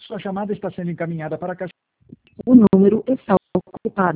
Sua chamada está sendo encaminhada para a caixa. O número está ocupado.